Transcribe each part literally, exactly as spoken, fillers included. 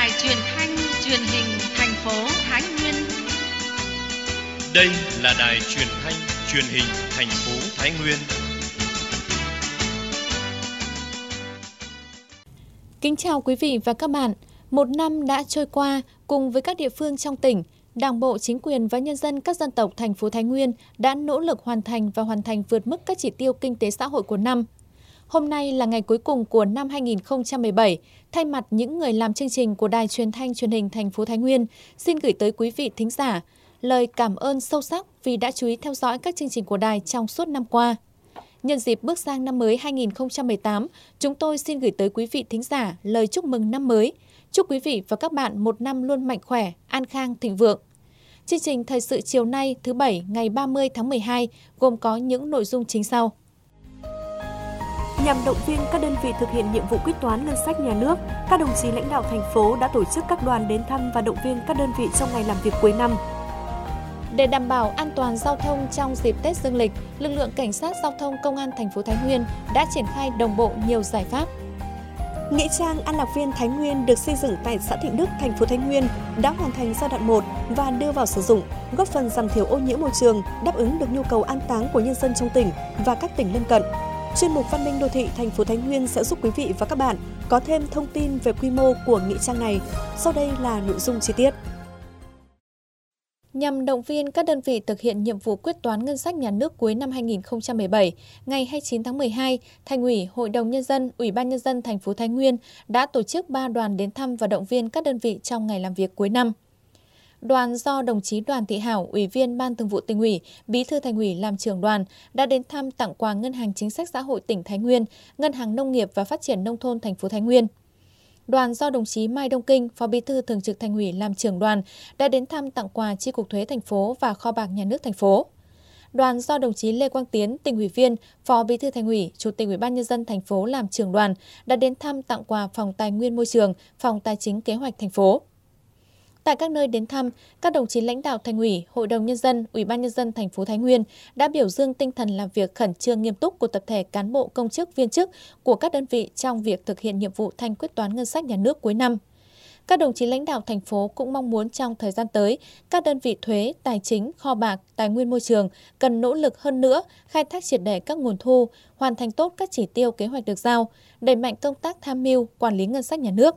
Đài Truyền thanh Truyền hình thành phố Thái Nguyên. Đây là đài truyền thanh Truyền hình thành phố Thái Nguyên. Kính chào quý vị và các bạn. Một năm đã trôi qua, cùng với các địa phương trong tỉnh, Đảng bộ, chính quyền và nhân dân các dân tộc thành phố Thái Nguyên đã nỗ lực hoàn thành và hoàn thành vượt mức các chỉ tiêu kinh tế xã hội của năm. Hôm nay là ngày cuối cùng của năm hai nghìn không trăm mười bảy. Thay mặt những người làm chương trình của Đài Truyền thanh Truyền hình thành phố Thái Nguyên, xin gửi tới quý vị thính giả lời cảm ơn sâu sắc vì đã chú ý theo dõi các chương trình của Đài trong suốt năm qua. Nhân dịp bước sang năm mới hai nghìn không trăm mười tám, chúng tôi xin gửi tới quý vị thính giả lời chúc mừng năm mới. Chúc quý vị và các bạn một năm luôn mạnh khỏe, an khang, thịnh vượng. Chương trình thời sự chiều nay thứ Bảy ngày ba mươi tháng mười hai gồm có những nội dung chính sau. Nhằm động viên các đơn vị thực hiện nhiệm vụ quyết toán ngân sách nhà nước, các đồng chí lãnh đạo thành phố đã tổ chức các đoàn đến thăm và động viên các đơn vị trong ngày làm việc cuối năm. Để đảm bảo an toàn giao thông trong dịp Tết Dương lịch, lực lượng cảnh sát giao thông công an thành phố Thái Nguyên đã triển khai đồng bộ nhiều giải pháp. Nghĩa trang An Lạc Viên Thái Nguyên được xây dựng tại xã Thịnh Đức, thành phố Thái Nguyên đã hoàn thành giai đoạn một và đưa vào sử dụng, góp phần giảm thiểu ô nhiễm môi trường, đáp ứng được nhu cầu an táng của nhân dân trong tỉnh và các tỉnh lân cận. Chuyên mục Văn minh đô thị thành phố Thái Nguyên sẽ giúp quý vị và các bạn có thêm thông tin về quy mô của nghĩa trang này. Sau đây là nội dung chi tiết. Nhằm động viên các đơn vị thực hiện nhiệm vụ quyết toán ngân sách nhà nước cuối năm hai nghìn không trăm mười bảy, ngày hai mươi chín tháng mười hai, Thành ủy, Hội đồng Nhân dân, Ủy ban Nhân dân thành phố Thái Nguyên đã tổ chức ba đoàn đến thăm và động viên các đơn vị trong ngày làm việc cuối năm. Đoàn do đồng chí Đoàn Thị Hảo, Ủy viên Ban Thường vụ Tỉnh ủy, Bí thư Thành ủy làm trưởng đoàn đã đến thăm tặng quà Ngân hàng Chính sách Xã hội tỉnh Thái Nguyên, Ngân hàng Nông nghiệp và Phát triển Nông thôn thành phố Thái Nguyên. Đoàn do đồng chí Mai Đông Kinh, Phó Bí thư Thường trực Thành ủy làm trưởng đoàn đã đến thăm tặng quà Chi cục Thuế thành phố và Kho bạc Nhà nước thành phố. Đoàn do đồng chí Lê Quang Tiến, Tỉnh ủy viên, Phó Bí thư Thành ủy, Chủ tịch Ủy ban Nhân dân thành phố làm trưởng đoàn đã đến thăm tặng quà Phòng Tài nguyên Môi trường, Phòng Tài chính Kế hoạch thành phố. Tại các nơi đến thăm, các đồng chí lãnh đạo Thành ủy, Hội đồng Nhân dân, Ủy ban Nhân dân thành phố Thái Nguyên đã biểu dương tinh thần làm việc khẩn trương nghiêm túc của tập thể cán bộ công chức viên chức của các đơn vị trong việc thực hiện nhiệm vụ thanh quyết toán ngân sách nhà nước cuối năm. Các đồng chí lãnh đạo thành phố cũng mong muốn trong thời gian tới, các đơn vị thuế, tài chính, kho bạc, tài nguyên môi trường cần nỗ lực hơn nữa, khai thác triệt để các nguồn thu, hoàn thành tốt các chỉ tiêu kế hoạch được giao, đẩy mạnh công tác tham mưu, quản lý ngân sách nhà nước.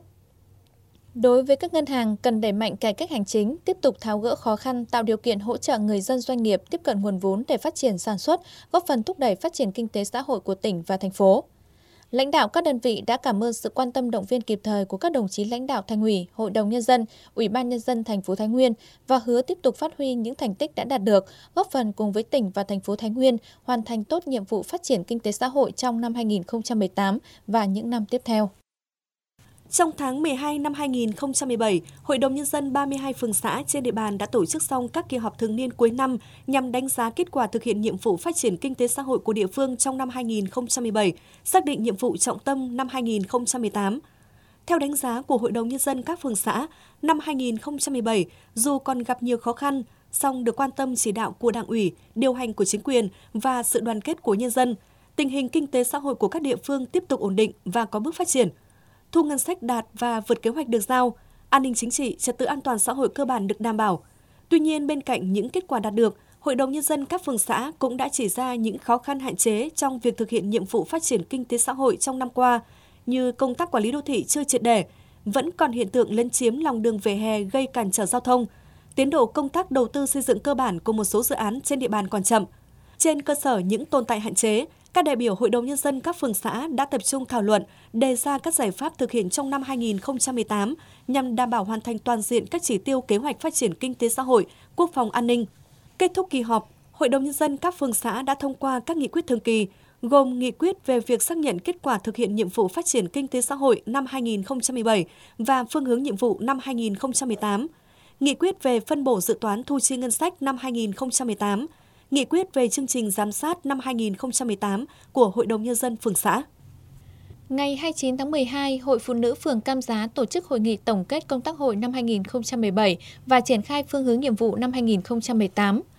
Đối với các ngân hàng, cần đẩy mạnh cải cách hành chính, tiếp tục tháo gỡ khó khăn, tạo điều kiện hỗ trợ người dân doanh nghiệp tiếp cận nguồn vốn để phát triển sản xuất, góp phần thúc đẩy phát triển kinh tế xã hội của tỉnh và thành phố. Lãnh đạo các đơn vị đã cảm ơn sự quan tâm động viên kịp thời của các đồng chí lãnh đạo Thành ủy, Hội đồng Nhân dân, Ủy ban Nhân dân thành phố Thái Nguyên và hứa tiếp tục phát huy những thành tích đã đạt được, góp phần cùng với tỉnh và thành phố Thái Nguyên hoàn thành tốt nhiệm vụ phát triển kinh tế xã hội trong năm hai nghìn không trăm mười tám và những năm tiếp theo. Trong tháng mười hai năm hai nghìn không trăm mười bảy, Hội đồng Nhân dân ba mươi hai phường xã trên địa bàn đã tổ chức xong các kỳ họp thường niên cuối năm nhằm đánh giá kết quả thực hiện nhiệm vụ phát triển kinh tế xã hội của địa phương trong năm hai nghìn không trăm mười bảy, xác định nhiệm vụ trọng tâm năm hai nghìn không trăm mười tám. Theo đánh giá của Hội đồng Nhân dân các phường xã, năm hai nghìn không trăm mười bảy, dù còn gặp nhiều khó khăn, song được quan tâm chỉ đạo của Đảng ủy, điều hành của chính quyền và sự đoàn kết của nhân dân, tình hình kinh tế xã hội của các địa phương tiếp tục ổn định và có bước phát triển. Thu ngân sách đạt và vượt kế hoạch được giao, an ninh chính trị, trật tự an toàn xã hội cơ bản được đảm bảo. Tuy nhiên, bên cạnh những kết quả đạt được, Hội đồng Nhân dân các phường xã cũng đã chỉ ra những khó khăn hạn chế trong việc thực hiện nhiệm vụ phát triển kinh tế xã hội trong năm qua, như công tác quản lý đô thị chưa triệt để, vẫn còn hiện tượng lấn chiếm lòng đường vỉa hè gây cản trở giao thông, tiến độ công tác đầu tư xây dựng cơ bản của một số dự án trên địa bàn còn chậm. Trên cơ sở những tồn tại hạn chế, các đại biểu Hội đồng Nhân dân các phường xã đã tập trung thảo luận, đề ra các giải pháp thực hiện trong năm hai nghìn không trăm mười tám nhằm đảm bảo hoàn thành toàn diện các chỉ tiêu kế hoạch phát triển kinh tế xã hội, quốc phòng an ninh. Kết thúc kỳ họp, Hội đồng Nhân dân các phường xã đã thông qua các nghị quyết thường kỳ, gồm nghị quyết về việc xác nhận kết quả thực hiện nhiệm vụ phát triển kinh tế xã hội năm hai nghìn không trăm mười bảy và phương hướng nhiệm vụ năm hai nghìn không trăm mười tám, nghị quyết về phân bổ dự toán thu chi ngân sách năm hai nghìn không trăm mười tám, nghị quyết về chương trình giám sát năm hai nghìn không trăm mười tám của Hội đồng Nhân dân phường xã. Ngày hai mươi chín tháng mười hai, Hội Phụ nữ phường Cam Giá tổ chức hội nghị tổng kết công tác hội năm hai nghìn không trăm mười bảy và triển khai phương hướng nhiệm vụ năm hai nghìn không trăm mười tám.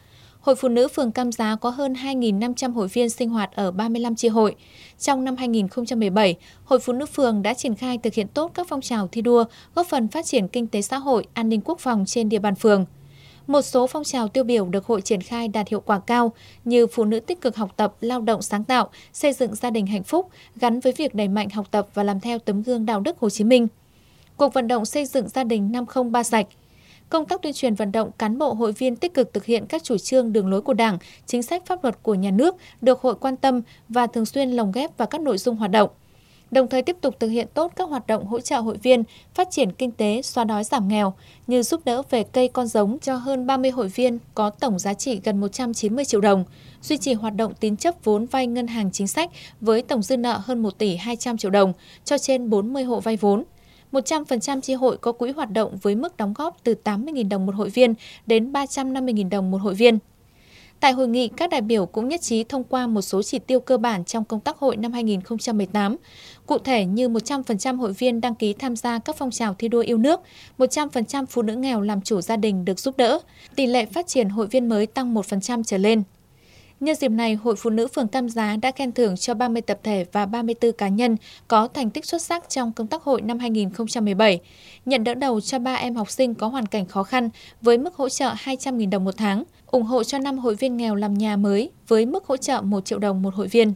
Hội Phụ nữ phường Cam Giá có hơn hai nghìn năm trăm hội viên sinh hoạt ở ba mươi lăm chi hội. Trong năm hai nghìn không trăm mười bảy, Hội Phụ nữ phường đã triển khai thực hiện tốt các phong trào thi đua, góp phần phát triển kinh tế xã hội, an ninh quốc phòng trên địa bàn phường. Một số phong trào tiêu biểu được hội triển khai đạt hiệu quả cao như phụ nữ tích cực học tập, lao động sáng tạo, xây dựng gia đình hạnh phúc, gắn với việc đẩy mạnh học tập và làm theo tấm gương đạo đức Hồ Chí Minh. Cuộc vận động xây dựng gia đình năm không ba sạch. Công tác tuyên truyền vận động cán bộ hội viên tích cực thực hiện các chủ trương đường lối của Đảng, chính sách pháp luật của nhà nước được hội quan tâm và thường xuyên lồng ghép vào các nội dung hoạt động. Đồng thời tiếp tục thực hiện tốt các hoạt động hỗ trợ hội viên phát triển kinh tế, xóa đói giảm nghèo như giúp đỡ về cây con giống cho hơn ba mươi hội viên có tổng giá trị gần một trăm chín mươi triệu đồng, duy trì hoạt động tín chấp vốn vay ngân hàng chính sách với tổng dư nợ hơn một tỷ hai trăm triệu đồng cho trên bốn mươi hộ vay vốn. một trăm phần trăm chi hội có quỹ hoạt động với mức đóng góp từ tám mươi nghìn đồng một hội viên đến ba trăm năm mươi nghìn đồng một hội viên. Tại hội nghị, các đại biểu cũng nhất trí thông qua một số chỉ tiêu cơ bản trong công tác hội năm hai nghìn không trăm mười tám. Cụ thể như một trăm phần trăm hội viên đăng ký tham gia các phong trào thi đua yêu nước, một trăm phần trăm phụ nữ nghèo làm chủ gia đình được giúp đỡ, tỷ lệ phát triển hội viên mới tăng một phần trăm trở lên. Nhân dịp này, Hội Phụ nữ phường Cam Giá đã khen thưởng cho ba mươi tập thể và ba mươi tư cá nhân có thành tích xuất sắc trong công tác hội năm hai nghìn không trăm mười bảy, nhận đỡ đầu cho ba em học sinh có hoàn cảnh khó khăn với mức hỗ trợ hai trăm nghìn đồng một tháng, ủng hộ cho năm hội viên nghèo làm nhà mới với mức hỗ trợ một triệu đồng một hội viên.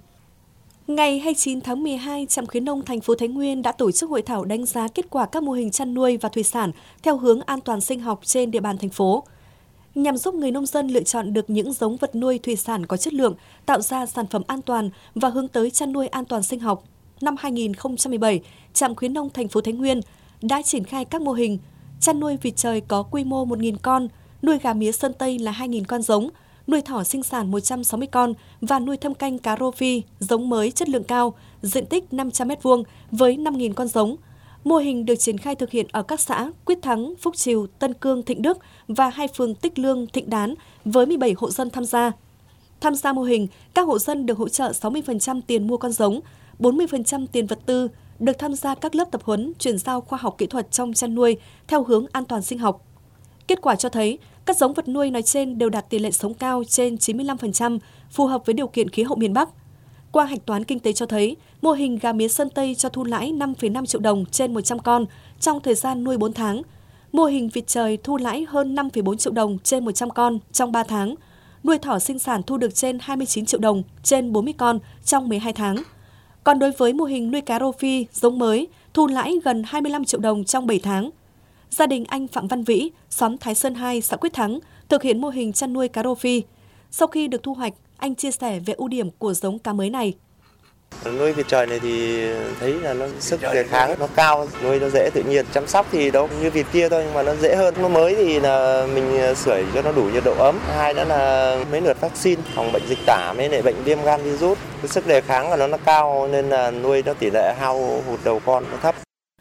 Ngày hai mươi chín tháng mười hai, Trạm khuyến nông thành phố Thái Nguyên đã tổ chức hội thảo đánh giá kết quả các mô hình chăn nuôi và thủy sản theo hướng an toàn sinh học trên địa bàn thành phố, nhằm giúp người nông dân lựa chọn được những giống vật nuôi thủy sản có chất lượng, tạo ra sản phẩm an toàn và hướng tới chăn nuôi an toàn sinh học. Năm hai nghìn không trăm mười bảy, Trạm khuyến nông thành phố Thái Nguyên đã triển khai các mô hình chăn nuôi vịt trời có quy mô một nghìn con, nuôi gà mía Sơn Tây là hai nghìn con giống, nuôi thỏ sinh sản một trăm sáu mươi con và nuôi thâm canh cá rô phi giống mới chất lượng cao, diện tích năm trăm mét vuông với năm nghìn con giống. Mô hình được triển khai thực hiện ở các xã Quyết Thắng, Phúc Trìu, Tân Cương, Thịnh Đức và hai phường Tích Lương, Thịnh Đán với mười bảy hộ dân tham gia. Tham gia mô hình, các hộ dân được hỗ trợ sáu mươi phần trăm tiền mua con giống, bốn mươi phần trăm tiền vật tư, được tham gia các lớp tập huấn chuyển giao khoa học kỹ thuật trong chăn nuôi theo hướng an toàn sinh học. Kết quả cho thấy, các giống vật nuôi nói trên đều đạt tỷ lệ sống cao trên chín mươi lăm phần trăm, phù hợp với điều kiện khí hậu miền Bắc. Qua hạch toán kinh tế cho thấy, mô hình gà mía Sơn Tây cho thu lãi năm phẩy năm triệu đồng trên một trăm con trong thời gian nuôi bốn tháng. Mô hình vịt trời thu lãi hơn năm phẩy bốn triệu đồng trên một trăm con trong ba tháng. Nuôi thỏ sinh sản thu được trên hai mươi chín triệu đồng trên bốn mươi con trong mười hai tháng. Còn đối với mô hình nuôi cá rô phi giống mới, thu lãi gần hai mươi lăm triệu đồng trong bảy tháng. Gia đình anh Phạm Văn Vĩ, xóm Thái Sơn hai, xã Quyết Thắng, thực hiện mô hình chăn nuôi cá rô phi. Sau khi được thu hoạch, anh chia sẻ về ưu điểm của giống cá mới này. Nuôi vịt trời này thì thấy là nó sức đề kháng nó cao, nuôi nó dễ tự nhiên, chăm sóc thì đâu như vịt kia thôi nhưng mà nó dễ hơn. Nó mới thì là mình sưởi cho nó đủ nhiệt độ ấm. Hai nữa là mấy lượt vaccine phòng bệnh dịch tả mấy lại bệnh viêm gan virus. Cái sức đề kháng của nó nó cao nên là nuôi nó tỷ lệ hao hụt đầu con nó thấp.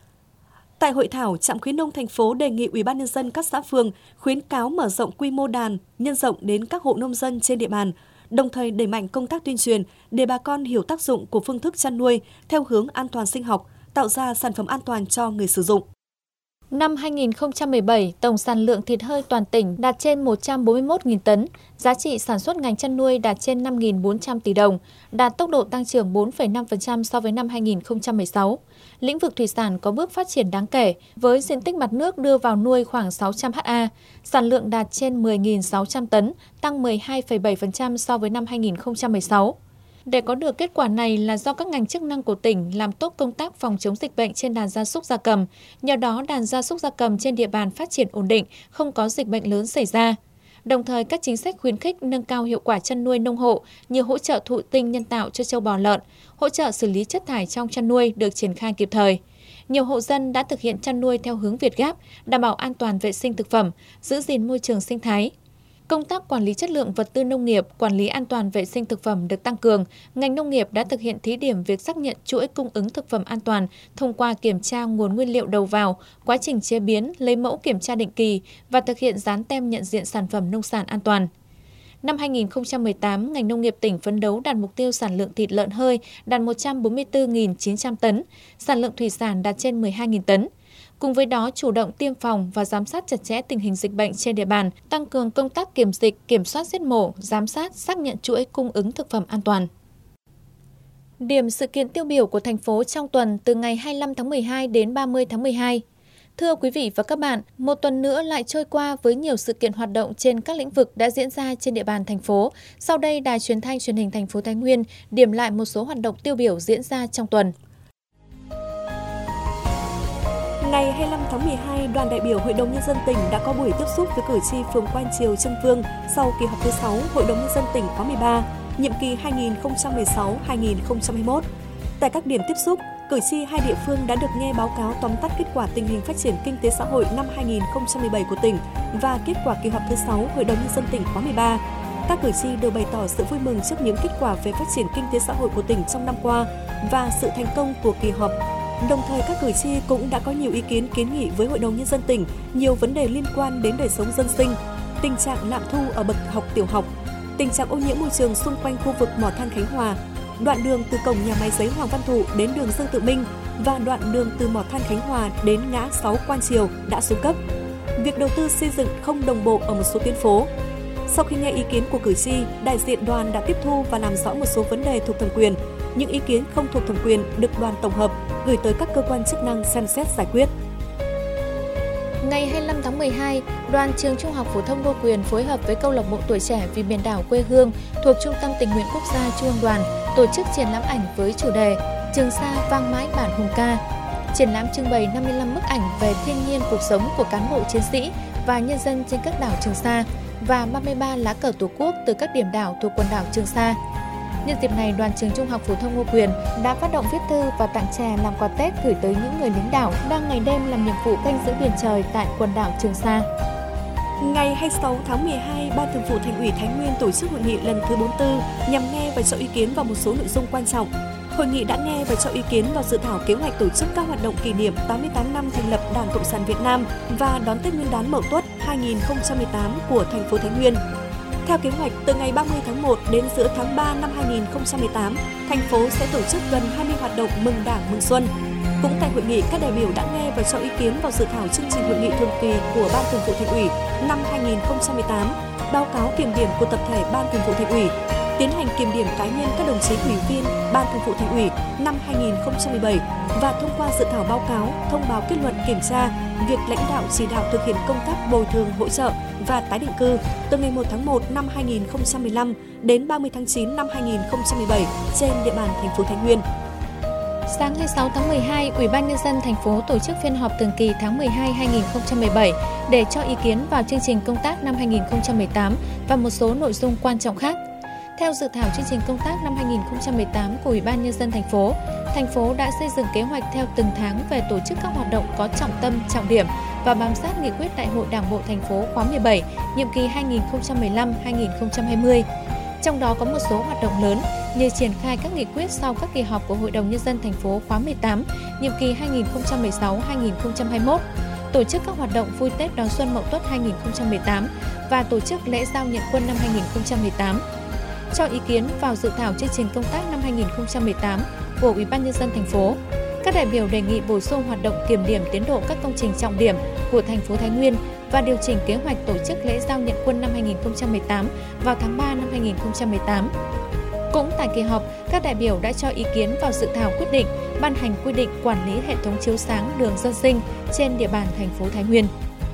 Tại hội thảo, Trạm khuyến nông thành phố đề nghị Ủy ban nhân dân các xã phường khuyến cáo mở rộng quy mô đàn, nhân rộng đến các hộ nông dân trên địa bàn, đồng thời đẩy mạnh công tác tuyên truyền để bà con hiểu tác dụng của phương thức chăn nuôi theo hướng an toàn sinh học, tạo ra sản phẩm an toàn cho người sử dụng. Năm hai nghìn không trăm mười bảy, tổng sản lượng thịt hơi toàn tỉnh đạt trên một trăm bốn mươi mốt nghìn tấn, giá trị sản xuất ngành chăn nuôi đạt trên năm nghìn bốn trăm tỷ đồng, đạt tốc độ tăng trưởng bốn phẩy năm phần trăm so với năm hai nghìn không trăm mười sáu. Lĩnh vực thủy sản có bước phát triển đáng kể, với diện tích mặt nước đưa vào nuôi khoảng sáu trăm ha, sản lượng đạt trên mười nghìn sáu trăm tấn, tăng mười hai phẩy bảy phần trăm so với năm hai nghìn không trăm mười sáu. Để có được kết quả này là do các ngành chức năng của tỉnh làm tốt công tác phòng chống dịch bệnh trên đàn gia súc gia cầm. Nhờ đó, đàn gia súc gia cầm trên địa bàn phát triển ổn định, không có dịch bệnh lớn xảy ra. Đồng thời, các chính sách khuyến khích nâng cao hiệu quả chăn nuôi nông hộ như hỗ trợ thụ tinh nhân tạo cho trâu bò lợn, hỗ trợ xử lý chất thải trong chăn nuôi được triển khai kịp thời. Nhiều hộ dân đã thực hiện chăn nuôi theo hướng Việt Gáp, đảm bảo an toàn vệ sinh thực phẩm, giữ gìn môi trường sinh thái. Công tác quản lý chất lượng vật tư nông nghiệp, quản lý an toàn vệ sinh thực phẩm được tăng cường. Ngành nông nghiệp đã thực hiện thí điểm việc xác nhận chuỗi cung ứng thực phẩm an toàn thông qua kiểm tra nguồn nguyên liệu đầu vào, quá trình chế biến, lấy mẫu kiểm tra định kỳ và thực hiện dán tem nhận diện sản phẩm nông sản an toàn. Năm hai nghìn không trăm mười tám, ngành nông nghiệp tỉnh phấn đấu đạt mục tiêu sản lượng thịt lợn hơi đạt một trăm bốn mươi tư nghìn chín trăm tấn, sản lượng thủy sản đạt trên mười hai nghìn tấn. Cùng với đó, chủ động tiêm phòng và giám sát chặt chẽ tình hình dịch bệnh trên địa bàn, tăng cường công tác kiểm dịch, kiểm soát giết mổ, giám sát, xác nhận chuỗi cung ứng thực phẩm an toàn. Điểm sự kiện tiêu biểu của thành phố trong tuần từ ngày hai mươi lăm tháng mười hai đến ba mươi tháng mười hai. Thưa quý vị và các bạn, một tuần nữa lại trôi qua với nhiều sự kiện hoạt động trên các lĩnh vực đã diễn ra trên địa bàn thành phố. Sau đây, Đài Truyền thanh Truyền hình thành phố Thái Nguyên điểm lại một số hoạt động tiêu biểu diễn ra trong tuần. Ngày hai mươi lăm tháng mười hai, đoàn đại biểu Hội đồng Nhân dân tỉnh đã có buổi tiếp xúc với cử tri phường Quan Triều, Trưng Vương sau kỳ họp thứ sáu Hội đồng Nhân dân tỉnh khóa mười ba, nhiệm kỳ hai nghìn không trăm mười sáu đến hai nghìn không trăm hai mươi mốt. Tại các điểm tiếp xúc, cử tri hai địa phương đã được nghe báo cáo tóm tắt kết quả tình hình phát triển kinh tế xã hội năm hai nghìn không trăm mười bảy của tỉnh và kết quả kỳ họp thứ sáu Hội đồng Nhân dân tỉnh khóa mười ba. Các cử tri đều bày tỏ sự vui mừng trước những kết quả về phát triển kinh tế xã hội của tỉnh trong năm qua và sự thành công của kỳ họp. Đồng thời, các cử tri cũng đã có nhiều ý kiến kiến nghị với Hội đồng Nhân dân tỉnh nhiều vấn đề liên quan đến đời sống dân sinh, tình trạng lạm thu ở bậc học tiểu học, tình trạng ô nhiễm môi trường xung quanh khu vực mỏ than Khánh Hòa, đoạn đường từ cổng nhà máy giấy Hoàng Văn Thụ đến đường Dương Tự Minh và đoạn đường từ mỏ than Khánh Hòa đến ngã sáu Quan Triều đã xuống cấp. Việc đầu tư xây dựng không đồng bộ ở một số tuyến phố. Sau khi nghe ý kiến của cử tri, đại diện đoàn đã tiếp thu và làm rõ một số vấn đề thuộc thẩm quyền. Những ý kiến không thuộc thẩm quyền được đoàn tổng hợp gửi tới các cơ quan chức năng xem xét giải quyết. Ngày hai mươi lăm tháng mười hai, đoàn trường Trung học phổ thông Ngô Quyền phối hợp với câu lạc bộ tuổi trẻ vì biển đảo quê hương thuộc Trung tâm Tình nguyện Quốc gia Trung ương Đoàn tổ chức triển lãm ảnh với chủ đề Trường Sa vang mãi bản hùng ca. Triển lãm trưng bày năm mươi lăm bức ảnh về thiên nhiên cuộc sống của cán bộ chiến sĩ và nhân dân trên các đảo Trường Sa và ba mươi ba lá cờ Tổ quốc từ các điểm đảo thuộc quần đảo Trường Sa. Nhân dịp này, đoàn trường Trung học phổ thông Ngô Quyền đã phát động viết thư và tặng chè làm quà Tết gửi tới những người lính đảo đang ngày đêm làm nhiệm vụ canh giữ biển trời tại quần đảo Trường Sa. Ngày hai mươi sáu tháng mười hai, Ban Thường vụ Thành ủy Thái Nguyên tổ chức hội nghị lần thứ bốn mươi tư nhằm nghe và cho ý kiến vào một số nội dung quan trọng. Hội nghị đã nghe và cho ý kiến vào dự thảo kế hoạch tổ chức các hoạt động kỷ niệm tám mươi tám năm thành lập Đảng Cộng sản Việt Nam và đón Tết Nguyên đán Mậu Tuất hai nghìn không trăm mười tám của thành phố Thái Nguyên. Theo kế hoạch, từ ngày ba mươi tháng một đến giữa tháng ba năm hai nghìn không trăm mười tám, thành phố sẽ tổ chức gần hai mươi hoạt động mừng Đảng, mừng Xuân. Cũng tại hội nghị, các đại biểu đã nghe và cho ý kiến vào dự thảo chương trình hội nghị thường kỳ của Ban Thường vụ Thành ủy năm hai nghìn không trăm mười tám, báo cáo kiểm điểm của tập thể Ban Thường vụ Thành ủy, tiến hành kiểm điểm cá nhân các đồng chí ủy viên Ban Thường vụ Thành ủy năm hai nghìn không trăm mười bảy và thông qua dự thảo báo cáo thông báo kết luận kiểm tra việc lãnh đạo chỉ đạo thực hiện công tác bồi thường hỗ trợ và tái định cư từ ngày một tháng một năm hai nghìn không trăm mười lăm đến ba mươi tháng chín năm hai nghìn không trăm mười bảy trên địa bàn thành phố Thái Nguyên. Sáng hai mươi sáu tháng mười hai, Ủy ban Nhân dân thành phố tổ chức phiên họp thường kỳ tháng mười hai năm hai nghìn không trăm mười bảy để cho ý kiến vào chương trình công tác năm hai nghìn không trăm mười tám và một số nội dung quan trọng khác. Theo dự thảo chương trình công tác năm hai nghìn không trăm mười tám của Ủy ban Nhân dân thành phố, thành phố đã xây dựng kế hoạch theo từng tháng về tổ chức các hoạt động có trọng tâm, trọng điểm và bám sát nghị quyết Đại hội Đảng bộ thành phố khóa mười bảy, nhiệm kỳ hai nghìn không trăm mười lăm đến hai nghìn không trăm hai mươi. Trong đó có một số hoạt động lớn như triển khai các nghị quyết sau các kỳ họp của Hội đồng Nhân dân thành phố khóa mười tám, nhiệm kỳ hai nghìn không trăm mười sáu đến hai nghìn không trăm hai mươi mốt, tổ chức các hoạt động vui Tết đón xuân Mậu Tuất hai nghìn không trăm mười tám và tổ chức lễ giao nhận quân năm hai nghìn không trăm mười tám. Cho ý kiến vào dự thảo chương trình công tác năm hai nghìn không trăm mười tám của Ủy ban Nhân dân thành phố, các đại biểu đề nghị bổ sung hoạt động kiểm điểm tiến độ các công trình trọng điểm của thành phố Thái Nguyên và điều chỉnh kế hoạch tổ chức lễ giao nhận quân năm hai nghìn không trăm mười tám vào tháng ba năm hai nghìn không trăm mười tám. Cũng tại kỳ họp, các đại biểu đã cho ý kiến vào dự thảo quyết định ban hành quy định quản lý hệ thống chiếu sáng đường dân sinh trên địa bàn thành phố Thái Nguyên.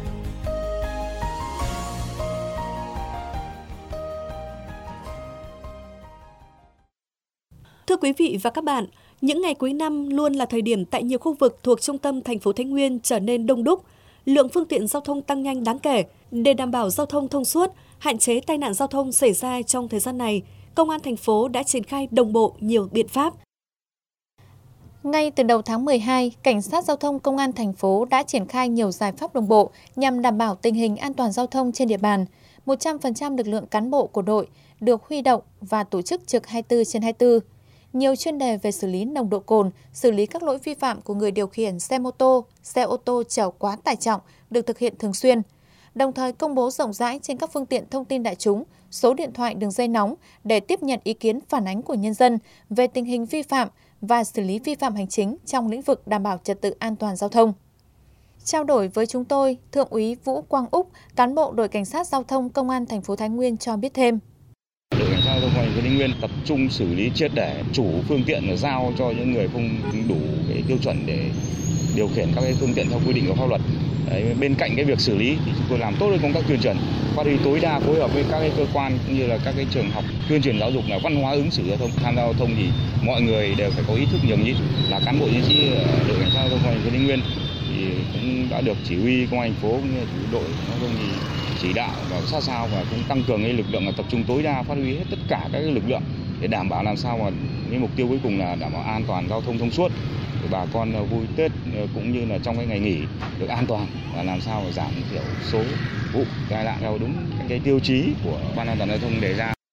Thưa quý vị và các bạn, những ngày cuối năm luôn là thời điểm tại nhiều khu vực thuộc trung tâm thành phố Thái Nguyên trở nên đông đúc. Lượng phương tiện giao thông tăng nhanh đáng kể. Để đảm bảo giao thông thông suốt, hạn chế tai nạn giao thông xảy ra trong thời gian này, Công an thành phố đã triển khai đồng bộ nhiều biện pháp. Ngay từ đầu tháng mười hai, Cảnh sát Giao thông Công an thành phố đã triển khai nhiều giải pháp đồng bộ nhằm đảm bảo tình hình an toàn giao thông trên địa bàn. một trăm phần trăm lực lượng cán bộ của đội được huy động và tổ chức trực hai mươi bốn trên hai mươi bốn. Nhiều chuyên đề về xử lý nồng độ cồn, xử lý các lỗi vi phạm của người điều khiển xe mô tô, xe ô tô chở quá tải trọng được thực hiện thường xuyên. Đồng thời công bố rộng rãi trên các phương tiện thông tin đại chúng, số điện thoại đường dây nóng để tiếp nhận ý kiến phản ánh của nhân dân về tình hình vi phạm và xử lý vi phạm hành chính trong lĩnh vực đảm bảo trật tự an toàn giao thông. Trao đổi với chúng tôi, Thượng úy Vũ Quang Úc, cán bộ đội cảnh sát giao thông công an thành phố Thái Nguyên cho biết thêm. Đội cảnh sát giao thông công an thành phố Thái Nguyên tập trung xử lý triệt để chủ phương tiện giao cho những người không đủ cái tiêu chuẩn để điều khiển các cái phương tiện theo quy định của pháp luật. Đấy, bên cạnh cái việc xử lý thì chúng tôi làm tốt hơn công tác tuyên truyền, phát huy tối đa phối hợp với các cái cơ quan cũng như là các cái trường học tuyên truyền giáo dục là văn hóa ứng xử giao thông. Tham gia giao thông thì mọi người đều phải có ý thức nhường nhịn. Là cán bộ chiến sĩ đội cảnh sát giao thông công an thành phố Thái Nguyên thì cũng đã được chỉ huy công an thành phố cũng như là đội giao thông thì chỉ đạo và sát sao và cũng tăng cường cái lực lượng là tập trung tối đa phát huy hết tất cả các cái lực lượng để đảm bảo làm sao mà cái mục tiêu cuối cùng là đảm bảo an toàn giao thông thông suốt để bà con vui Tết cũng như là trong cái ngày nghỉ được an toàn và làm sao mà giảm thiểu số vụ tai nạn theo đúng cái tiêu chí của Ban An toàn giao thông đề ra.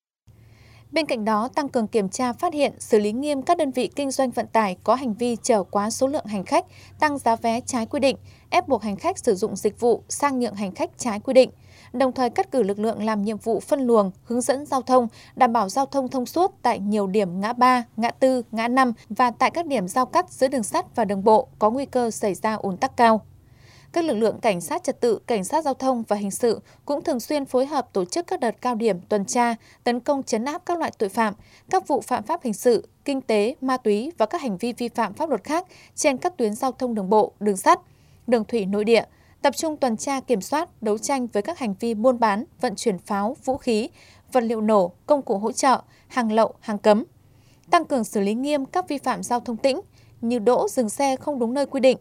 Bên cạnh đó, tăng cường kiểm tra, phát hiện, xử lý nghiêm các đơn vị kinh doanh vận tải có hành vi chở quá số lượng hành khách, tăng giá vé trái quy định, ép buộc hành khách sử dụng dịch vụ, sang nhượng hành khách trái quy định. Đồng thời cắt cử lực lượng làm nhiệm vụ phân luồng, hướng dẫn giao thông, đảm bảo giao thông thông suốt tại nhiều điểm ngã ba, ngã tư, ngã năm và tại các điểm giao cắt giữa đường sắt và đường bộ có nguy cơ xảy ra ùn tắc cao. Các lực lượng cảnh sát trật tự, cảnh sát giao thông và hình sự cũng thường xuyên phối hợp tổ chức các đợt cao điểm tuần tra, tấn công trấn áp các loại tội phạm, các vụ phạm pháp hình sự, kinh tế, ma túy và các hành vi vi phạm pháp luật khác trên các tuyến giao thông đường bộ, đường sắt, đường thủy nội địa, tập trung tuần tra kiểm soát, đấu tranh với các hành vi buôn bán, vận chuyển pháo, vũ khí, vật liệu nổ, công cụ hỗ trợ, hàng lậu, hàng cấm. Tăng cường xử lý nghiêm các vi phạm giao thông tĩnh như đỗ dừng xe không đúng nơi quy định.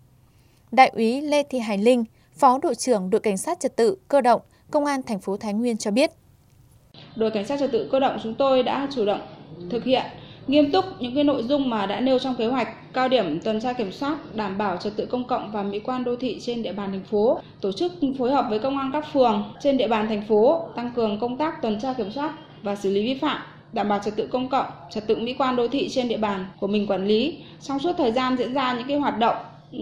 Đại úy Lê Thị Hải Linh, Phó đội trưởng đội cảnh sát trật tự cơ động Công an thành phố Thái Nguyên cho biết. Đội cảnh sát trật tự cơ động chúng tôi đã chủ động thực hiện nghiêm túc những cái nội dung mà đã nêu trong kế hoạch cao điểm tuần tra kiểm soát, đảm bảo trật tự công cộng và mỹ quan đô thị trên địa bàn thành phố, tổ chức phối hợp với công an các phường trên địa bàn thành phố tăng cường công tác tuần tra kiểm soát và xử lý vi phạm, đảm bảo trật tự công cộng, trật tự mỹ quan đô thị trên địa bàn của mình quản lý trong suốt thời gian diễn ra những cái hoạt động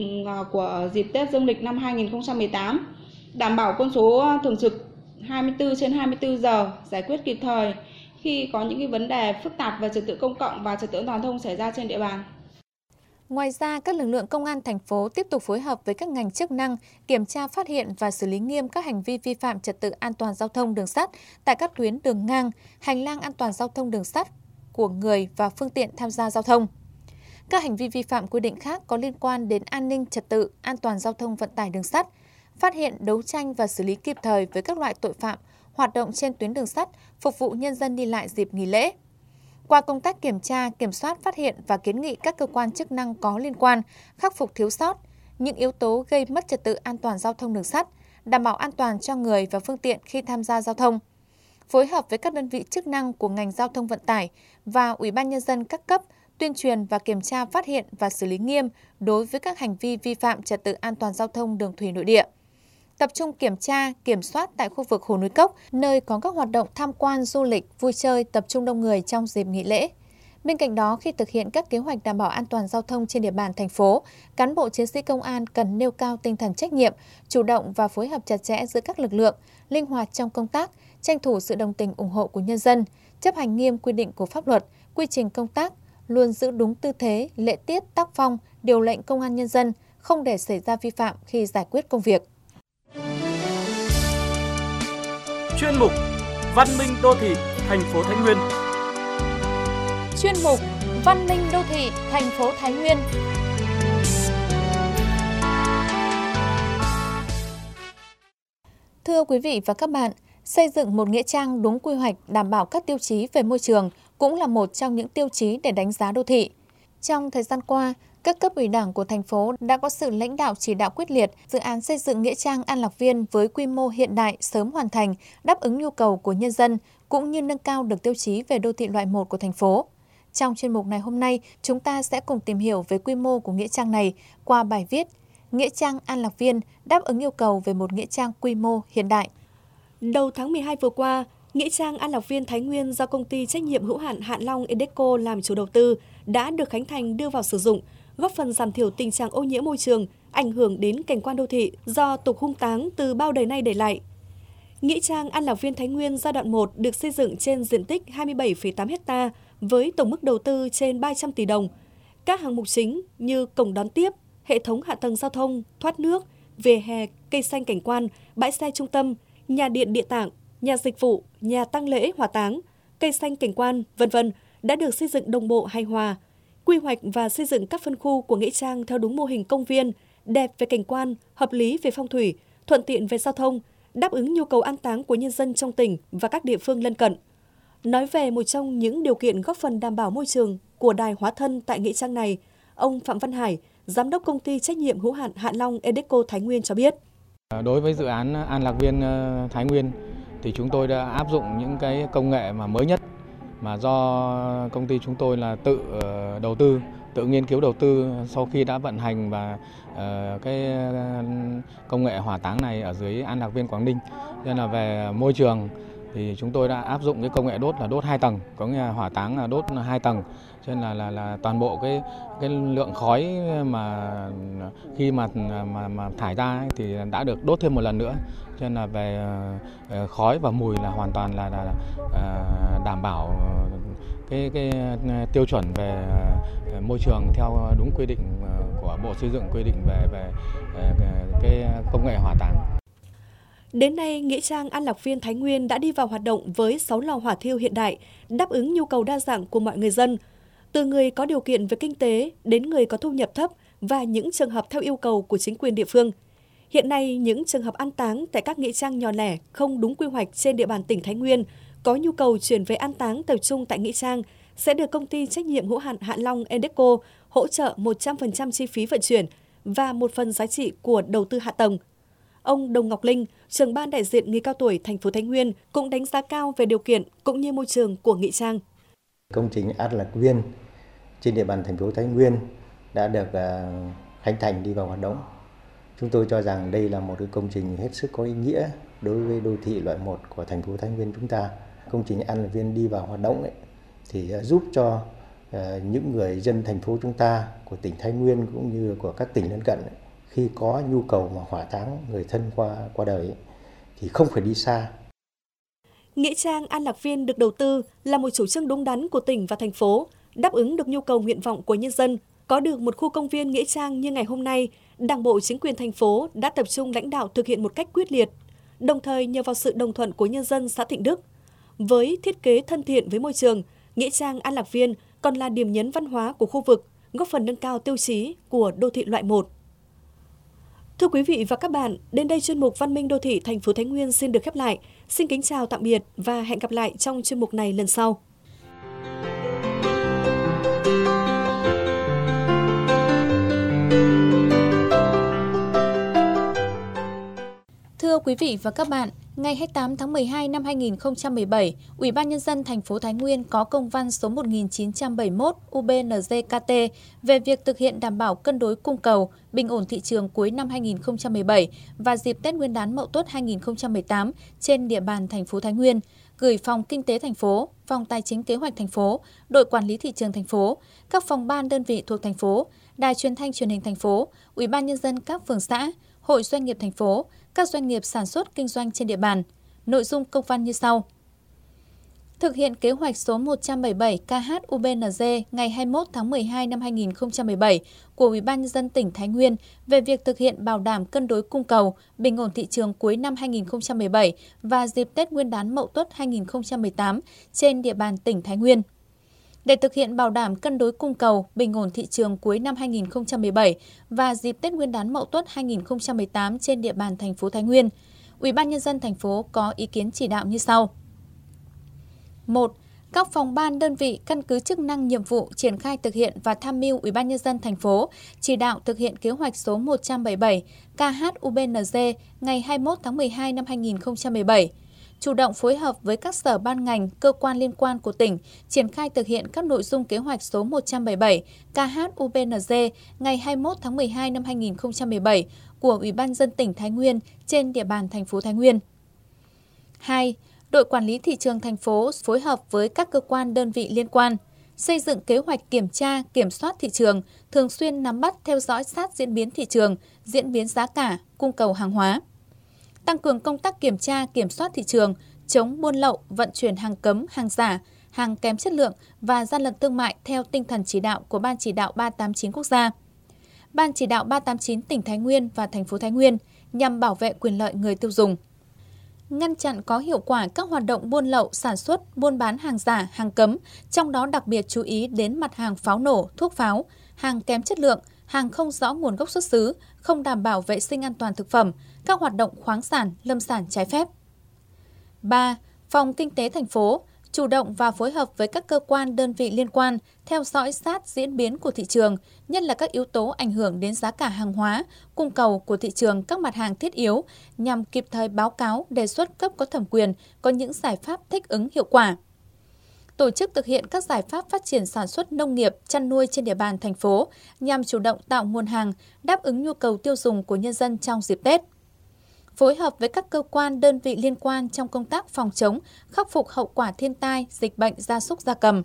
của dịp Tết Dương lịch năm hai nghìn không trăm mười tám, đảm bảo quân số thường trực hai mươi tư trên hai mươi tư giờ, giải quyết kịp thời khi có những cái vấn đề phức tạp về trật tự công cộng và trật tự an toàn giao thông xảy ra trên địa bàn. Ngoài ra, các lực lượng công an thành phố tiếp tục phối hợp với các ngành chức năng kiểm tra, phát hiện và xử lý nghiêm các hành vi vi phạm trật tự an toàn giao thông đường sắt tại các tuyến đường ngang, hành lang an toàn giao thông đường sắt của người và phương tiện tham gia giao thông. Các hành vi vi phạm quy định khác có liên quan đến an ninh trật tự, an toàn giao thông vận tải đường sắt, phát hiện, đấu tranh và xử lý kịp thời với các loại tội phạm hoạt động trên tuyến đường sắt, phục vụ nhân dân đi lại dịp nghỉ lễ. Qua công tác kiểm tra, kiểm soát, phát hiện và kiến nghị các cơ quan chức năng có liên quan, khắc phục thiếu sót, những yếu tố gây mất trật tự an toàn giao thông đường sắt, đảm bảo an toàn cho người và phương tiện khi tham gia giao thông. Phối hợp với các đơn vị chức năng của ngành giao thông vận tải và Ủy ban Nhân dân các cấp, tuyên truyền và kiểm tra, phát hiện và xử lý nghiêm đối với các hành vi vi phạm trật tự an toàn giao thông đường thủy nội địa. Tập trung kiểm tra, kiểm soát tại khu vực Hồ Núi Cốc, nơi có các hoạt động tham quan, du lịch, vui chơi, tập trung đông người trong dịp nghỉ lễ. Bên cạnh đó, khi thực hiện các kế hoạch đảm bảo an toàn giao thông trên địa bàn thành phố, cán bộ chiến sĩ công an cần nêu cao tinh thần trách nhiệm, chủ động và phối hợp chặt chẽ giữa các lực lượng, linh hoạt trong công tác, tranh thủ sự đồng tình ủng hộ của nhân dân, chấp hành nghiêm quy định của pháp luật, quy trình công tác, luôn giữ đúng tư thế, lễ tiết, tác phong, điều lệnh công an nhân dân, không để xảy ra vi phạm khi giải quyết công việc. Chuyên mục Văn minh đô thị thành phố Thái Nguyên. Chuyên mục Văn minh đô thị thành phố Thái Nguyên. Thưa quý vị và các bạn, xây dựng một nghĩa trang đúng quy hoạch, đảm bảo các tiêu chí về môi trường cũng là một trong những tiêu chí để đánh giá đô thị. Trong thời gian qua, các cấp ủy Đảng của thành phố đã có sự lãnh đạo chỉ đạo quyết liệt, dự án xây dựng nghĩa trang An Lạc Viên với quy mô hiện đại sớm hoàn thành, đáp ứng nhu cầu của nhân dân, cũng như nâng cao được tiêu chí về đô thị loại một của thành phố. Trong chuyên mục này hôm nay, chúng ta sẽ cùng tìm hiểu về quy mô của nghĩa trang này qua bài viết Nghĩa trang An Lạc Viên đáp ứng yêu cầu về một nghĩa trang quy mô hiện đại. Đầu tháng mười hai vừa qua, Nghĩa trang An Lạc Viên Thái Nguyên do công ty trách nhiệm hữu hạn Hạ Long Edeco làm chủ đầu tư đã được khánh thành đưa vào sử dụng, góp phần giảm thiểu tình trạng ô nhiễm môi trường, ảnh hưởng đến cảnh quan đô thị do tục hung táng từ bao đời nay để lại. Nghĩa trang An Lạc Viên Thái Nguyên giai đoạn một được xây dựng trên diện tích hai mươi bảy phẩy tám héc ta với tổng mức đầu tư trên ba trăm tỷ đồng. Các hạng mục chính như cổng đón tiếp, hệ thống hạ tầng giao thông, thoát nước, vỉa hè, cây xanh cảnh quan, bãi xe trung tâm, nhà điện địa tạng, nhà dịch vụ, nhà tang lễ hỏa táng, cây xanh cảnh quan, vân vân đã được xây dựng đồng bộ hài hòa. Quy hoạch và xây dựng các phân khu của nghĩa trang theo đúng mô hình công viên, đẹp về cảnh quan, hợp lý về phong thủy, thuận tiện về giao thông, đáp ứng nhu cầu an táng của nhân dân trong tỉnh và các địa phương lân cận. Nói về một trong những điều kiện góp phần đảm bảo môi trường của đài hóa thân tại nghĩa trang này, ông Phạm Văn Hải, Giám đốc Công ty Trách nhiệm hữu hạn Hạ Long Edeco Thái Nguyên cho biết. Đối với dự án An Lạc Viên Thái Nguyên thì chúng tôi đã áp dụng những cái công nghệ mà mới nhất mà do công ty chúng tôi là tự đầu tư, tự nghiên cứu đầu tư sau khi đã vận hành và uh, cái công nghệ hỏa táng này ở dưới An Lạc Viên Quảng Ninh. Nên là về môi trường thì chúng tôi đã áp dụng cái công nghệ đốt là đốt hai tầng, có nghĩa là hỏa táng là đốt hai tầng. Cho nên là là là toàn bộ cái cái lượng khói mà khi mà mà mà thải ra ấy, thì đã được đốt thêm một lần nữa. Cho nên là về uh, khói và mùi là hoàn toàn là, là uh, đảm bảo cái cái tiêu chuẩn về uh, môi trường theo đúng quy định uh, của Bộ Xây dựng quy định về về uh, cái công nghệ hỏa táng. Đến nay, nghĩa trang An Lạc Viên Thái Nguyên đã đi vào hoạt động với sáu lò hỏa thiêu hiện đại, đáp ứng nhu cầu đa dạng của mọi người dân. Từ người có điều kiện về kinh tế đến người có thu nhập thấp và những trường hợp theo yêu cầu của chính quyền địa phương. Hiện nay, những trường hợp an táng tại các nghĩa trang nhỏ lẻ không đúng quy hoạch trên địa bàn tỉnh Thái Nguyên có nhu cầu chuyển về an táng tập trung tại nghĩa trang sẽ được Công ty Trách nhiệm hữu hạn Hạ Long Edeco hỗ trợ một trăm phần trăm chi phí vận chuyển và một phần giá trị của đầu tư hạ tầng. Ông Đồng Ngọc Linh, trưởng ban đại diện người cao tuổi thành phố Thái Nguyên cũng đánh giá cao về điều kiện cũng như môi trường của nghĩa trang. Công trình An Lạc Viên trên địa bàn thành phố Thái Nguyên đã được uh, khánh thành đi vào hoạt động. Chúng tôi cho rằng đây là một cái công trình hết sức có ý nghĩa đối với đô thị loại một của thành phố Thái Nguyên chúng ta. Công trình An Lạc Viên đi vào hoạt động ấy, thì uh, giúp cho uh, những người dân thành phố chúng ta của tỉnh Thái Nguyên cũng như của các tỉnh lân cận ấy, khi có nhu cầu mà hỏa táng người thân qua qua đời ấy, thì không phải đi xa. Nghĩa trang An Lạc Viên được đầu tư là một chủ trương đúng đắn của tỉnh và thành phố, đáp ứng được nhu cầu nguyện vọng của nhân dân. Có được một khu công viên nghĩa trang như ngày hôm nay, Đảng bộ chính quyền thành phố đã tập trung lãnh đạo thực hiện một cách quyết liệt, đồng thời nhờ vào sự đồng thuận của nhân dân xã Thịnh Đức. Với thiết kế thân thiện với môi trường, nghĩa trang An Lạc Viên còn là điểm nhấn văn hóa của khu vực, góp phần nâng cao tiêu chí của đô thị loại một. Thưa quý vị và các bạn, đến đây chuyên mục Văn minh đô thị thành phố Thái Nguyên xin được khép lại. Xin kính chào tạm biệt và hẹn gặp lại trong chuyên mục này lần sau. Thưa quý vị và các bạn, ngày hai mươi tám tháng mười hai năm hai nghìn không trăm mười bảy, Ủy ban Nhân dân thành phố Thái Nguyên có công văn số một nghìn chín trăm bảy mươi mốt U B N G K T về việc thực hiện đảm bảo cân đối cung cầu, bình ổn thị trường cuối năm hai nghìn không trăm mười bảy và dịp Tết Nguyên đán Mậu Tuất hai nghìn không trăm mười tám trên địa bàn thành phố Thái Nguyên, gửi Phòng Kinh tế thành phố, Phòng Tài chính Kế hoạch thành phố, Đội Quản lý thị trường thành phố, các phòng ban đơn vị thuộc thành phố, Đài Truyền thanh Truyền hình thành phố, Ủy ban Nhân dân các phường xã, Hội Doanh nghiệp thành phố, các doanh nghiệp sản xuất kinh doanh trên địa bàn. Nội dung công văn như sau. Thực hiện kế hoạch số một trăm bảy mươi bảy K H U B N G ngày hai mươi mốt tháng mười hai năm hai nghìn không trăm mười bảy của Ủy ban Nhân dân tỉnh Thái Nguyên về việc thực hiện bảo đảm cân đối cung cầu, bình ổn thị trường cuối năm hai nghìn không trăm mười bảy và dịp Tết Nguyên đán Mậu Tuất hai nghìn không trăm mười tám trên địa bàn tỉnh Thái Nguyên. Để thực hiện bảo đảm cân đối cung cầu, bình ổn thị trường cuối năm hai nghìn không trăm mười bảy và dịp Tết Nguyên đán Mậu Tuất hai nghìn không trăm mười tám trên địa bàn thành phố Thái Nguyên, Ủy ban Nhân dân thành phố có ý kiến chỉ đạo như sau. một. Các phòng ban đơn vị căn cứ chức năng nhiệm vụ triển khai thực hiện và tham mưu Ủy ban Nhân dân thành phố chỉ đạo thực hiện kế hoạch số một trăm bảy mươi bảy K H U B N G ngày hai mươi mốt tháng mười hai năm hai nghìn không trăm mười bảy. Chủ động phối hợp với các sở ban ngành, cơ quan liên quan của tỉnh, triển khai thực hiện các nội dung kế hoạch số một trăm bảy mươi bảy K H U B N G ngày hai mươi mốt tháng mười hai năm hai nghìn không trăm mười bảy của Ủy ban Nhân dân tỉnh Thái Nguyên trên địa bàn thành phố Thái Nguyên. hai. Đội Quản lý thị trường thành phố phối hợp với các cơ quan đơn vị liên quan, xây dựng kế hoạch kiểm tra, kiểm soát thị trường, thường xuyên nắm bắt theo dõi sát diễn biến thị trường, diễn biến giá cả, cung cầu hàng hóa. Tăng cường công tác kiểm tra, kiểm soát thị trường, chống buôn lậu, vận chuyển hàng cấm, hàng giả, hàng kém chất lượng và gian lận thương mại theo tinh thần chỉ đạo của Ban chỉ đạo ba tám chín quốc gia. Ban chỉ đạo ba tám chín tỉnh Thái Nguyên và thành phố Thái Nguyên nhằm bảo vệ quyền lợi người tiêu dùng. Ngăn chặn có hiệu quả các hoạt động buôn lậu, sản xuất, buôn bán hàng giả, hàng cấm, trong đó đặc biệt chú ý đến mặt hàng pháo nổ, thuốc pháo, hàng kém chất lượng, hàng không rõ nguồn gốc xuất xứ, không đảm bảo vệ sinh an toàn thực phẩm, các hoạt động khoáng sản, lâm sản trái phép. ba. Phòng Kinh tế thành phố chủ động và phối hợp với các cơ quan đơn vị liên quan theo dõi sát diễn biến của thị trường, nhất là các yếu tố ảnh hưởng đến giá cả hàng hóa, cung cầu của thị trường các mặt hàng thiết yếu nhằm kịp thời báo cáo, đề xuất cấp có thẩm quyền có những giải pháp thích ứng hiệu quả. Tổ chức thực hiện các giải pháp phát triển sản xuất nông nghiệp, chăn nuôi trên địa bàn thành phố nhằm chủ động tạo nguồn hàng, đáp ứng nhu cầu tiêu dùng của nhân dân trong dịp Tết. Phối hợp với các cơ quan đơn vị liên quan trong công tác phòng chống, khắc phục hậu quả thiên tai, dịch bệnh gia súc gia cầm.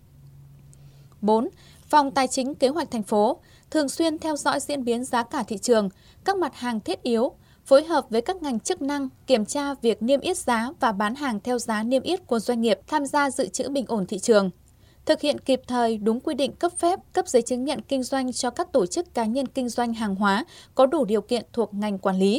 bốn. Phòng Tài chính Kế hoạch thành phố thường xuyên theo dõi diễn biến giá cả thị trường, các mặt hàng thiết yếu, phối hợp với các ngành chức năng kiểm tra việc niêm yết giá và bán hàng theo giá niêm yết của doanh nghiệp tham gia dự trữ bình ổn thị trường. Thực hiện kịp thời đúng quy định cấp phép, cấp giấy chứng nhận kinh doanh cho các tổ chức cá nhân kinh doanh hàng hóa có đủ điều kiện thuộc ngành quản lý.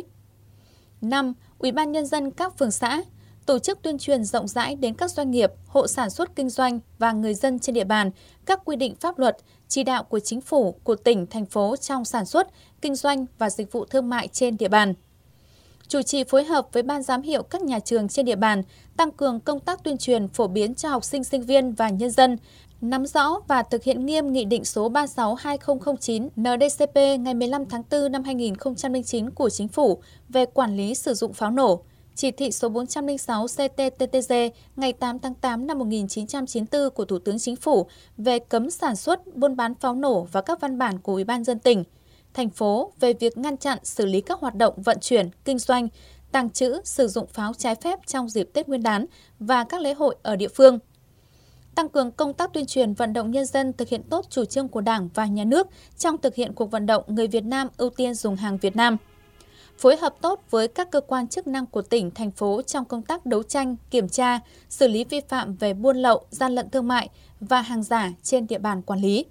năm. Ủy ban nhân dân các phường xã tổ chức tuyên truyền rộng rãi đến các doanh nghiệp, hộ sản xuất kinh doanh và người dân trên địa bàn các quy định pháp luật, chỉ đạo của chính phủ, của tỉnh, thành phố trong sản xuất, kinh doanh và dịch vụ thương mại trên địa bàn. Chủ trì phối hợp với ban giám hiệu các nhà trường trên địa bàn, tăng cường công tác tuyên truyền phổ biến cho học sinh, sinh viên và nhân dân, nắm rõ và thực hiện nghiêm Nghị định số ba mươi sáu trên hai nghìn không trăm lẻ chín N D C P ngày mười lăm tháng tư năm hai nghìn không trăm lẻ chín của Chính phủ về quản lý sử dụng pháo nổ, Chỉ thị số bốn trăm lẻ sáu C T T T G ngày tám tháng tám năm một nghìn chín trăm chín mươi tư của Thủ tướng Chính phủ về cấm sản xuất, buôn bán pháo nổ và các văn bản của Ủy ban nhân dân tỉnh, thành phố về việc ngăn chặn xử lý các hoạt động vận chuyển, kinh doanh, tàng trữ, sử dụng pháo trái phép trong dịp Tết Nguyên đán và các lễ hội ở địa phương. Tăng cường công tác tuyên truyền vận động nhân dân thực hiện tốt chủ trương của Đảng và Nhà nước trong thực hiện cuộc vận động người Việt Nam ưu tiên dùng hàng Việt Nam. Phối hợp tốt với các cơ quan chức năng của tỉnh, thành phố trong công tác đấu tranh, kiểm tra, xử lý vi phạm về buôn lậu, gian lận thương mại và hàng giả trên địa bàn quản lý.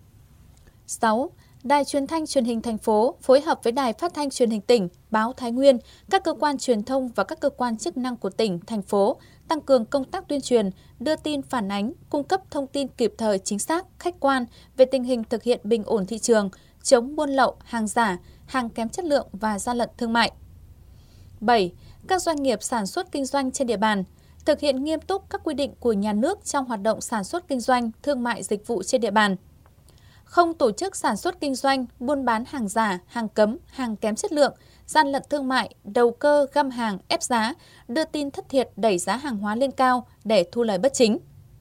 sáu. Đài Truyền thanh Truyền hình thành phố phối hợp với Đài Phát thanh Truyền hình tỉnh, Báo Thái Nguyên, các cơ quan truyền thông và các cơ quan chức năng của tỉnh, thành phố tăng cường công tác tuyên truyền, đưa tin phản ánh, cung cấp thông tin kịp thời, chính xác, khách quan về tình hình thực hiện bình ổn thị trường, chống buôn lậu, hàng giả, hàng kém chất lượng và gian lận thương mại. bảy. Các doanh nghiệp sản xuất kinh doanh trên địa bàn thực hiện nghiêm túc các quy định của nhà nước trong hoạt động sản xuất kinh doanh, thương mại dịch vụ trên địa bàn. Không tổ chức sản xuất kinh doanh, buôn bán hàng giả, hàng cấm, hàng kém chất lượng, gian lận thương mại, đầu cơ, găm hàng, ép giá, đưa tin thất thiệt đẩy giá hàng hóa lên cao để thu lời bất chính.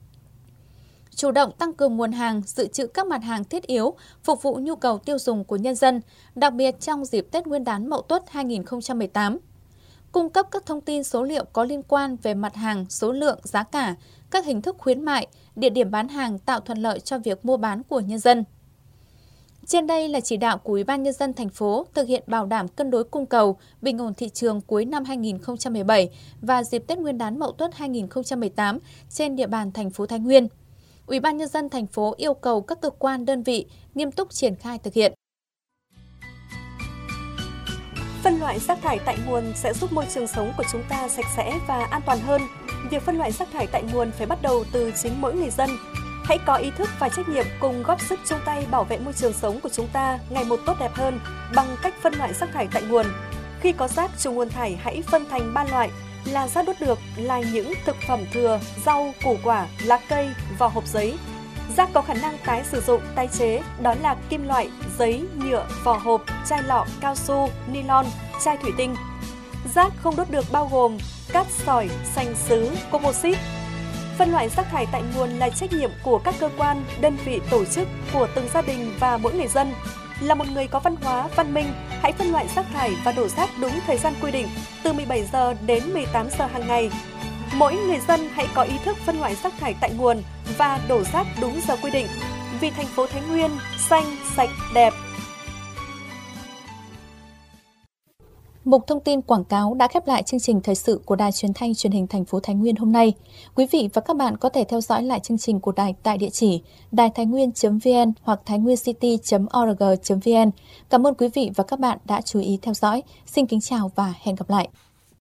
Chủ động tăng cường nguồn hàng, dự trữ các mặt hàng thiết yếu, phục vụ nhu cầu tiêu dùng của nhân dân, đặc biệt trong dịp Tết Nguyên đán Mậu Tuất hai nghìn không trăm mười tám. Cung cấp các thông tin số liệu có liên quan về mặt hàng, số lượng, giá cả, các hình thức khuyến mại, địa điểm bán hàng tạo thuận lợi cho việc mua bán của nhân dân. Trên đây là chỉ đạo của Ủy ban nhân dân thành phố thực hiện bảo đảm cân đối cung cầu, bình ổn thị trường cuối năm hai nghìn không trăm mười bảy và dịp Tết Nguyên đán Mậu Tuất hai nghìn không trăm mười tám trên địa bàn thành phố Thái Nguyên. Ủy ban nhân dân thành phố yêu cầu các cơ quan đơn vị nghiêm túc triển khai thực hiện. Phân loại rác thải tại nguồn sẽ giúp môi trường sống của chúng ta sạch sẽ và an toàn hơn. Việc phân loại rác thải tại nguồn phải bắt đầu từ chính mỗi người dân. Hãy có ý thức và trách nhiệm cùng góp sức chung tay bảo vệ môi trường sống của chúng ta ngày một tốt đẹp hơn bằng cách phân loại rác thải tại nguồn. Khi có rác chủ nguồn thải hãy phân thành ba loại là rác đốt được là những thực phẩm thừa, rau, củ quả, lá cây, vỏ hộp giấy. Rác có khả năng tái sử dụng, tái chế đó là kim loại, giấy, nhựa, vỏ hộp, chai lọ, cao su, nylon, chai thủy tinh. Rác không đốt được bao gồm cát sỏi, sành sứ, composite. Phân loại rác thải tại nguồn là trách nhiệm của các cơ quan, đơn vị, tổ chức, của từng gia đình và mỗi người dân. Là một người có văn hóa, văn minh, hãy phân loại rác thải và đổ rác đúng thời gian quy định, từ mười bảy giờ đến mười tám giờ hàng ngày. Mỗi người dân hãy có ý thức phân loại rác thải tại nguồn và đổ rác đúng giờ quy định. Vì thành phố Thái Nguyên xanh, sạch, đẹp. Mục thông tin quảng cáo đã khép lại chương trình thời sự của Đài Truyền thanh Truyền hình thành phố Thái Nguyên hôm nay. Quý vị và các bạn có thể theo dõi lại chương trình của đài tại địa chỉ đài thái nguyên chấm vn hoặc thái nguyên city chấm org chấm vn. Cảm ơn quý vị và các bạn đã chú ý theo dõi. Xin kính chào và hẹn gặp lại.